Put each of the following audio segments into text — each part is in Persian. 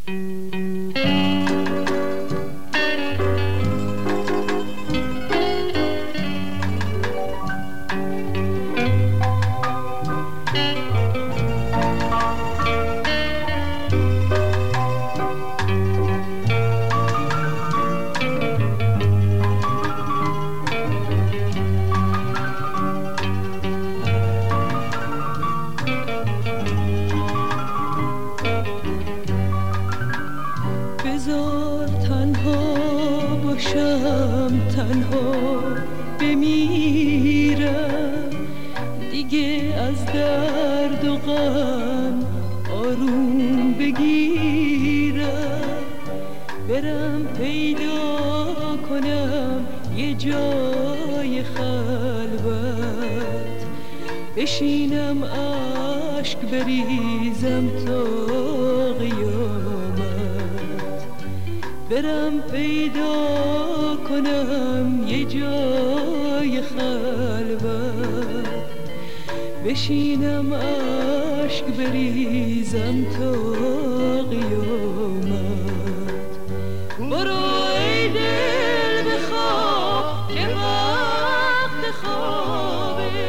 بذار تنها باشم، تنها بمیرم، دیگه از درد و غم آروم بگیرم، برم پیدا کنم یه جای خلوت، بشینم اشک بریزم تا قیامت، برم پیدا کنم یه جای خلوت، بشینم اشک بریزم تا قیامت. برو ای دل بخواب که وقت خوابه،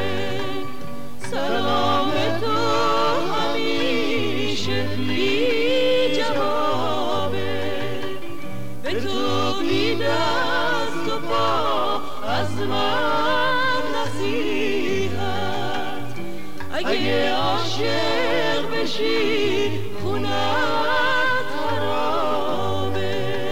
سلام تو همیشه بی جوابه، به تو بی دست و پا از من نصیحت، اگه عاشق بشی خونت خرابه.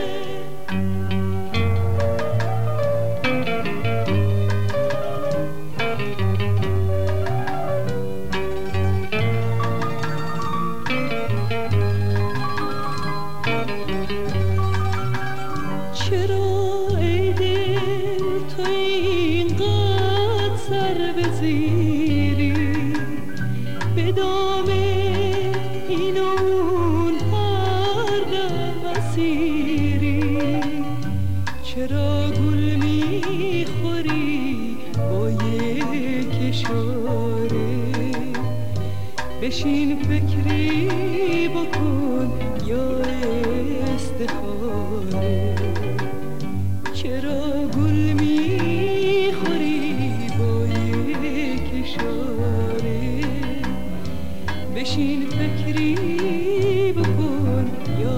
چرا ای دل تو اینقدر سر بزیری، به دام این و اون هر دم اسیری، چرا گل میخوری با یک اشاره، بشین فکری بکن یا استخاره، چرا گل میخوری با یک اشاره، بشین فکری بکن یا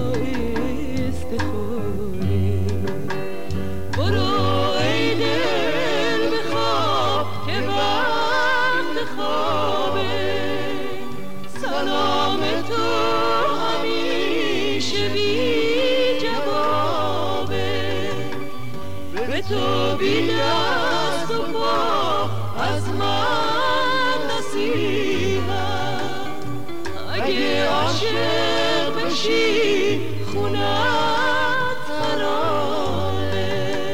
استخاره. برو ای دل بخواب که وقت خوابه، سلام تو همیشه بی جوابه، به تو بی دست و پا از من نصیحت، اگه عاشق بشی خونت خرابه.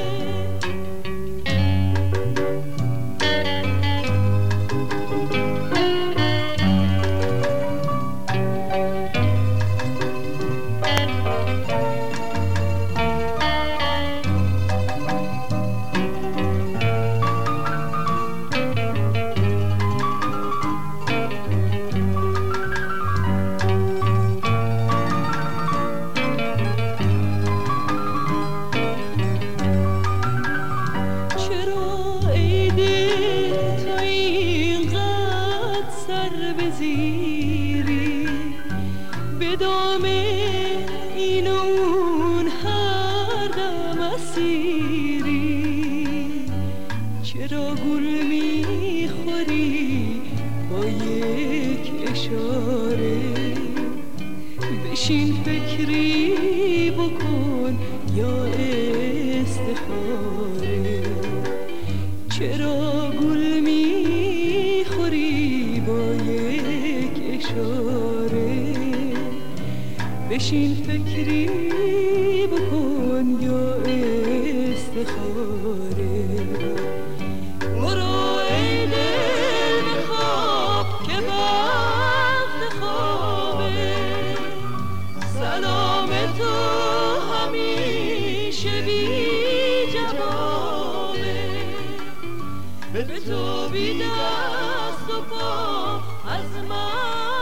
بزیری به دام این و اون هر دم اسیری، چرا گل میخوری با یک اشاره، بشین فکری بکن یا استخاره، چرا گل میخوری با یک اشاره، بشین فکری بکن یا استخاره. برو ای دل بخواب که وقت خوابه، سلام تو همیشه بی جوابه، به تو بی دست و پا از من